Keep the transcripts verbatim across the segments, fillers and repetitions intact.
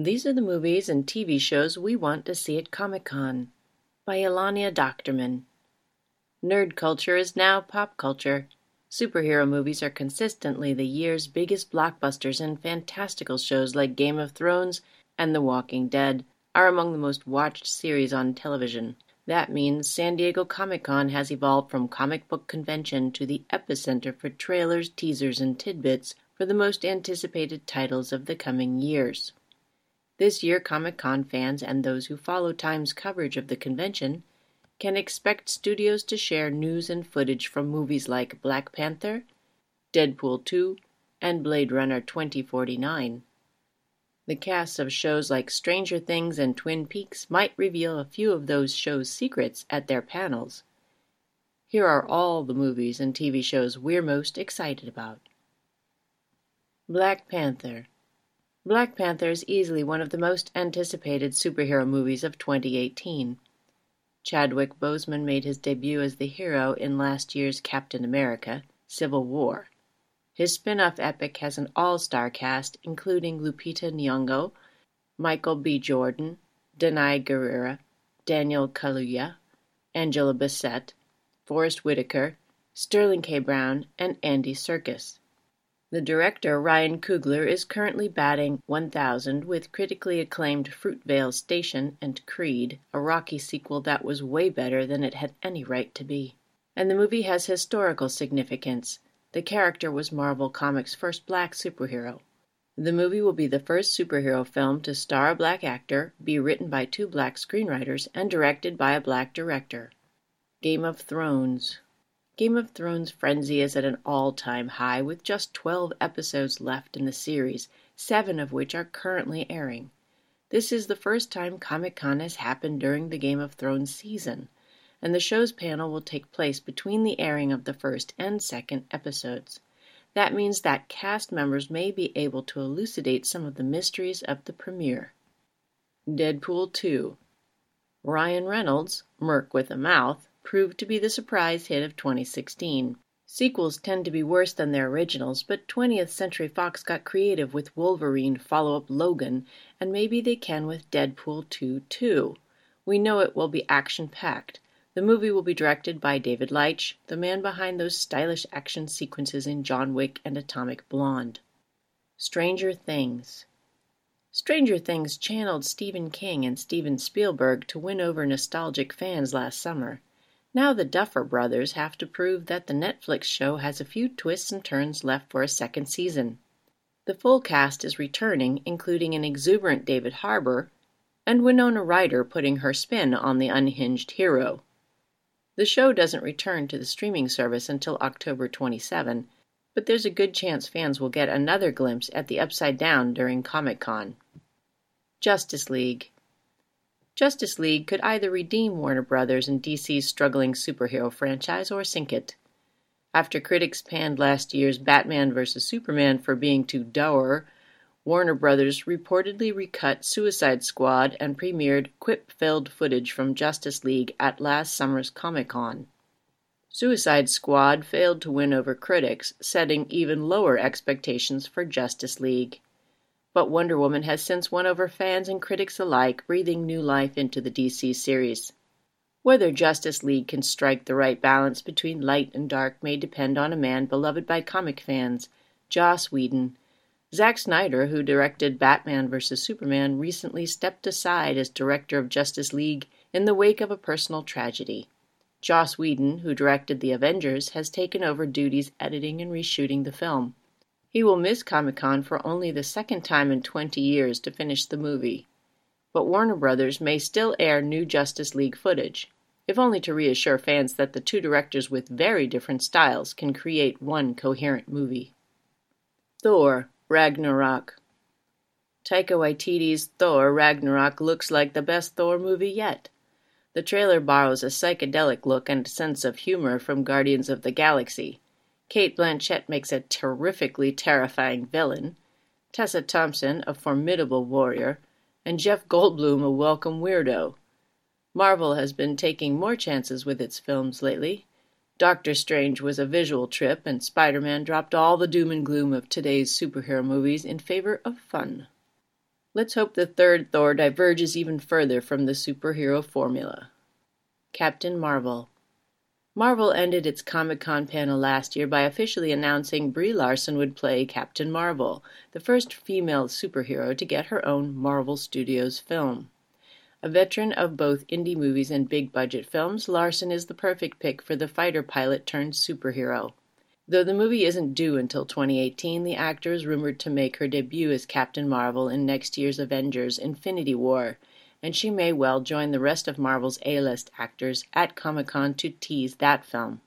These are the movies and T V shows we want to see at Comic-Con, by Elania Doctorman. Nerd culture is now pop culture. Superhero movies are consistently the year's biggest blockbusters, and fantastical shows like Game of Thrones and The Walking Dead are among the most watched series on television. That means San Diego Comic-Con has evolved from comic book convention to the epicenter for trailers, teasers, and tidbits for the most anticipated titles of the coming years. This year, Comic-Con fans and those who follow Time's coverage of the convention can expect studios to share news and footage from movies like Black Panther, Deadpool two, and Blade Runner twenty forty-nine. The casts of shows like Stranger Things and Twin Peaks might reveal a few of those shows' secrets at their panels. Here are all the movies and T V shows we're most excited about. Black Panther. Black Panther is easily one of the most anticipated superhero movies of twenty eighteen. Chadwick Boseman made his debut as the hero in last year's Captain America: Civil War. His spin-off epic has an all-star cast including Lupita Nyong'o, Michael B. Jordan, Danai Gurira, Daniel Kaluuya, Angela Bassett, Forest Whitaker, Sterling K. Brown, and Andy Serkis. The director, Ryan Coogler, is currently batting one thousand with critically acclaimed Fruitvale Station and Creed, a Rocky sequel that was way better than it had any right to be. And the movie has historical significance. The character was Marvel Comics' first black superhero. The movie will be the first superhero film to star a black actor, be written by two black screenwriters, and directed by a black director. Game of Thrones. Game of Thrones frenzy is at an all-time high, with just twelve episodes left in the series, seven of which are currently airing. This is the first time Comic-Con has happened during the Game of Thrones season, and the show's panel will take place between the airing of the first and second episodes. That means that cast members may be able to elucidate some of the mysteries of the premiere. Deadpool two. Ryan Reynolds, Merc with a Mouth, proved to be the surprise hit of twenty sixteen. Sequels tend to be worse than their originals, but twentieth Century Fox got creative with Wolverine follow-up Logan, and maybe they can with Deadpool two too. We know it will be action-packed. The movie will be directed by David Leitch, the man behind those stylish action sequences in John Wick and Atomic Blonde. Stranger Things. Stranger Things channeled Stephen King and Steven Spielberg to win over nostalgic fans last summer. Now the Duffer Brothers have to prove that the Netflix show has a few twists and turns left for a second season. The full cast is returning, including an exuberant David Harbour, and Winona Ryder putting her spin on the unhinged hero. The show doesn't return to the streaming service until October twenty-seventh, but there's a good chance fans will get another glimpse at the Upside Down during Comic-Con. Justice League. Justice League could either redeem Warner Brothers and D C's struggling superhero franchise or sink it. After critics panned last year's Batman versus Superman for being too dour, Warner Brothers reportedly recut Suicide Squad and premiered quip-filled footage from Justice League at last summer's Comic-Con. Suicide Squad failed to win over critics, setting even lower expectations for Justice League. But Wonder Woman has since won over fans and critics alike, breathing new life into the D C series. Whether Justice League can strike the right balance between light and dark may depend on a man beloved by comic fans, Joss Whedon. Zack Snyder, who directed Batman versus Superman, recently stepped aside as director of Justice League in the wake of a personal tragedy. Joss Whedon, who directed The Avengers, has taken over duties editing and reshooting the film. He will miss Comic-Con for only the second time in twenty years to finish the movie. But Warner Brothers may still air new Justice League footage, if only to reassure fans that the two directors with very different styles can create one coherent movie. Thor: Ragnarok. Taika Waititi's Thor: Ragnarok looks like the best Thor movie yet. The trailer borrows a psychedelic look and sense of humor from Guardians of the Galaxy. Cate Blanchett makes a terrifically terrifying villain, Tessa Thompson a formidable warrior, and Jeff Goldblum a welcome weirdo. Marvel has been taking more chances with its films lately. Doctor Strange was a visual trip, and Spider-Man dropped all the doom and gloom of today's superhero movies in favor of fun. Let's hope the third Thor diverges even further from the superhero formula. Captain Marvel. Marvel ended its Comic-Con panel last year by officially announcing Brie Larson would play Captain Marvel, the first female superhero to get her own Marvel Studios film. A veteran of both indie movies and big-budget films, Larson is the perfect pick for the fighter pilot turned superhero. Though the movie isn't due until twenty eighteen, the actor is rumored to make her debut as Captain Marvel in next year's Avengers: Infinity War, and she may well join the rest of Marvel's A-list actors at Comic-Con to tease that film.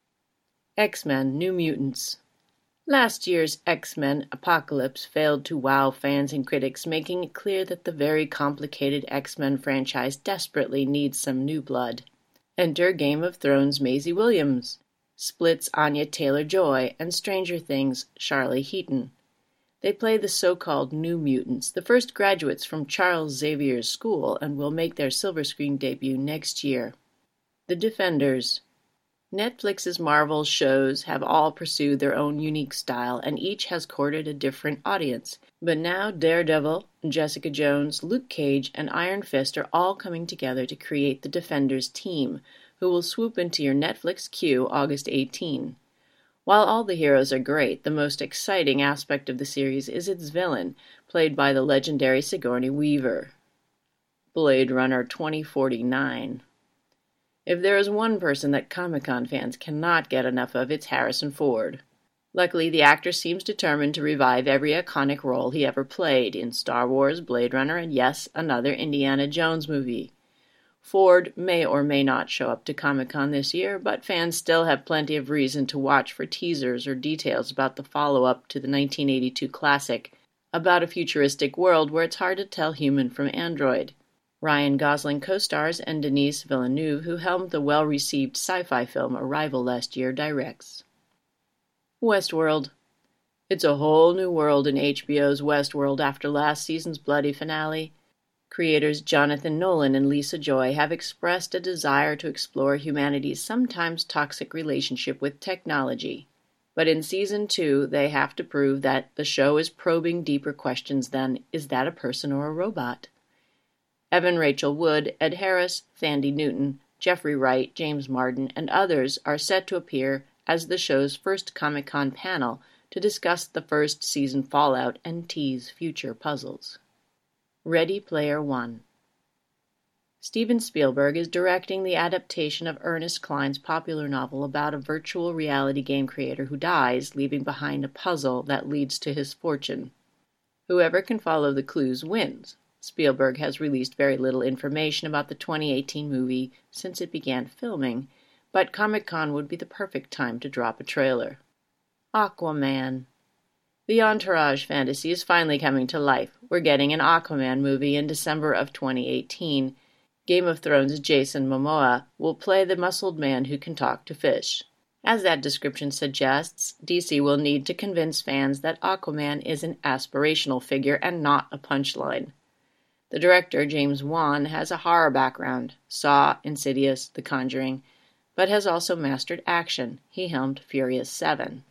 X-Men: New Mutants. Last year's X-Men Apocalypse failed to wow fans and critics, making it clear that the very complicated X-Men franchise desperately needs some new blood. Enter Game of Thrones' Maisie Williams, Split's Anya Taylor-Joy, and Stranger Things' Charlie Heaton. They play the so-called New Mutants, the first graduates from Charles Xavier's school, and will make their silver screen debut next year. The Defenders. Netflix's Marvel shows have all pursued their own unique style, and each has courted a different audience. But now Daredevil, Jessica Jones, Luke Cage, and Iron Fist are all coming together to create the Defenders team, who will swoop into your Netflix queue August eighteenth. While all the heroes are great, the most exciting aspect of the series is its villain, played by the legendary Sigourney Weaver. Blade Runner twenty forty-nine. If there is one person that Comic-Con fans cannot get enough of, it's Harrison Ford. Luckily, the actor seems determined to revive every iconic role he ever played in Star Wars, Blade Runner, and yes, another Indiana Jones movie. Ford may or may not show up to Comic-Con this year, but fans still have plenty of reason to watch for teasers or details about the follow-up to the nineteen eighty-two classic, about a futuristic world where it's hard to tell human from android. Ryan Gosling co-stars, and Denis Villeneuve, who helmed the well-received sci-fi film Arrival last year, directs. Westworld. It's a whole new world in H B O's Westworld after last season's bloody finale. Creators Jonathan Nolan and Lisa Joy have expressed a desire to explore humanity's sometimes toxic relationship with technology. But in Season two, they have to prove that the show is probing deeper questions than, is that a person or a robot? Evan Rachel Wood, Ed Harris, Thandie Newton, Jeffrey Wright, James Marden, and others are set to appear as the show's first Comic-Con panel to discuss the first season fallout and tease future puzzles. Ready Player One. Steven Spielberg is directing the adaptation of Ernest Cline's popular novel about a virtual reality game creator who dies, leaving behind a puzzle that leads to his fortune. Whoever can follow the clues wins. Spielberg has released very little information about the twenty eighteen movie since it began filming, but Comic-Con would be the perfect time to drop a trailer. Aquaman. The Entourage fantasy is finally coming to life. We're getting an Aquaman movie in December of twenty eighteen. Game of Thrones' Jason Momoa will play the muscled man who can talk to fish. As that description suggests, D C will need to convince fans that Aquaman is an aspirational figure and not a punchline. The director, James Wan, has a horror background, Saw, Insidious, The Conjuring, but has also mastered action. He helmed Furious seven.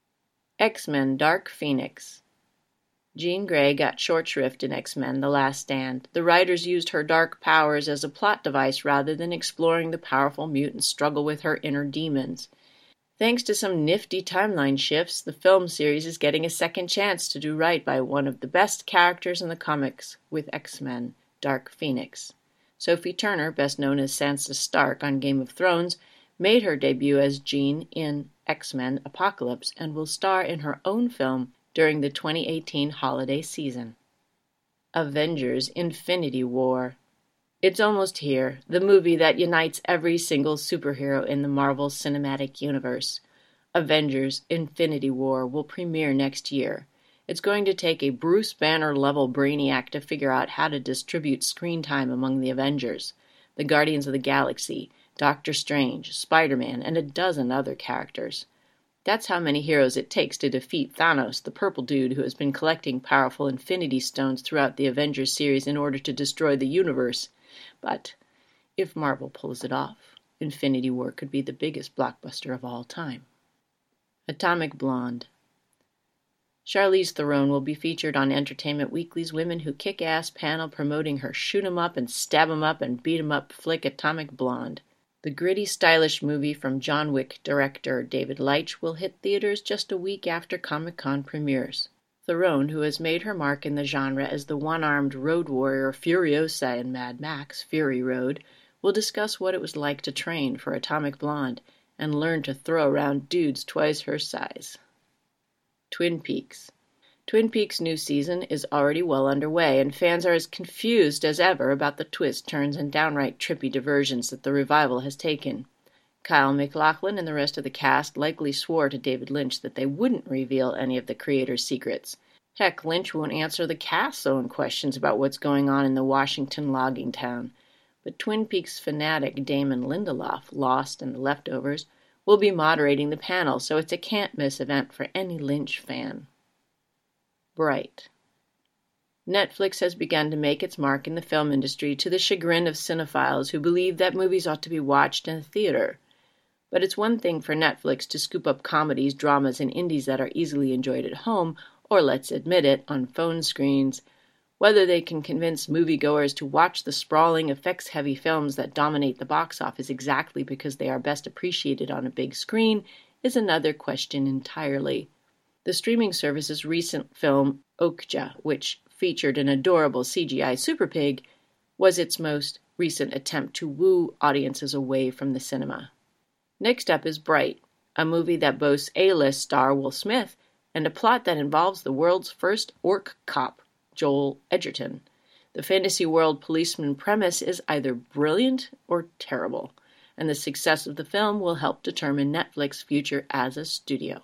X-Men: Dark Phoenix. Jean Grey got short shrift in X-Men: The Last Stand. The writers used her dark powers as a plot device rather than exploring the powerful mutant's struggle with her inner demons. Thanks to some nifty timeline shifts, the film series is getting a second chance to do right by one of the best characters in the comics with X-Men: Dark Phoenix. Sophie Turner, best known as Sansa Stark on Game of Thrones, made her debut as Jean in X-Men Apocalypse and will star in her own film during the twenty eighteen holiday season. Avengers: Infinity War. It's almost here, the movie that unites every single superhero in the Marvel Cinematic Universe. Avengers: Infinity War will premiere next year. It's going to take a Bruce Banner-level brainiac to figure out how to distribute screen time among the Avengers, the Guardians of the Galaxy, Doctor Strange, Spider-Man, and a dozen other characters. That's how many heroes it takes to defeat Thanos, the purple dude who has been collecting powerful Infinity Stones throughout the Avengers series in order to destroy the universe. But if Marvel pulls it off, Infinity War could be the biggest blockbuster of all time. Atomic Blonde. Charlize Theron will be featured on Entertainment Weekly's Women Who Kick Ass panel promoting her shoot 'em up and stab 'em up and beat 'em up flick Atomic Blonde. The gritty, stylish movie from John Wick director David Leitch will hit theaters just a week after Comic-Con premieres. Theron, who has made her mark in the genre as the one-armed road warrior Furiosa in Mad Max: Fury Road, will discuss what it was like to train for Atomic Blonde and learn to throw around dudes twice her size. Twin Peaks. Twin Peaks' new season is already well underway, and fans are as confused as ever about the twists, turns, and downright trippy diversions that the revival has taken. Kyle MacLachlan and the rest of the cast likely swore to David Lynch that they wouldn't reveal any of the creator's secrets. Heck, Lynch won't answer the cast's own questions about what's going on in the Washington logging town. But Twin Peaks fanatic Damon Lindelof, Lost and The Leftovers, will be moderating the panel, so it's a can't-miss event for any Lynch fan. Bright. Netflix has begun to make its mark in the film industry to the chagrin of cinephiles who believe that movies ought to be watched in a theater. But it's one thing for Netflix to scoop up comedies, dramas, and indies that are easily enjoyed at home, or let's admit it, on phone screens. Whether they can convince moviegoers to watch the sprawling, effects-heavy films that dominate the box office exactly because they are best appreciated on a big screen is another question entirely. The streaming service's recent film, Okja, which featured an adorable C G I super pig, was its most recent attempt to woo audiences away from the cinema. Next up is Bright, a movie that boasts A-list star Will Smith and a plot that involves the world's first orc cop, Joel Edgerton. The fantasy world policeman premise is either brilliant or terrible, and the success of the film will help determine Netflix's future as a studio.